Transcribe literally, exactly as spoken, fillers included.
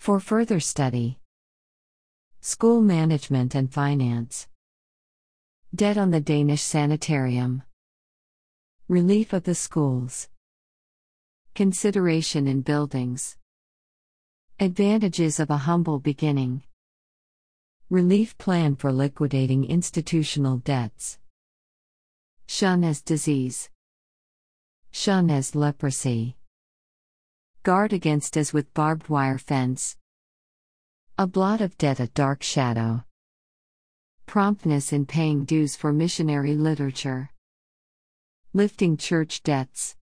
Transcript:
For further study. School management and finance. Debt on the Danish sanitarium. Relief of the schools. Consideration in buildings. Advantages of a humble beginning. Relief plan for liquidating institutional debts. Shun as disease. Shun as leprosy. Guard against as with barbed wire fence. A blot of debt, a dark shadow. Promptness in paying dues for missionary literature. Lifting church debts.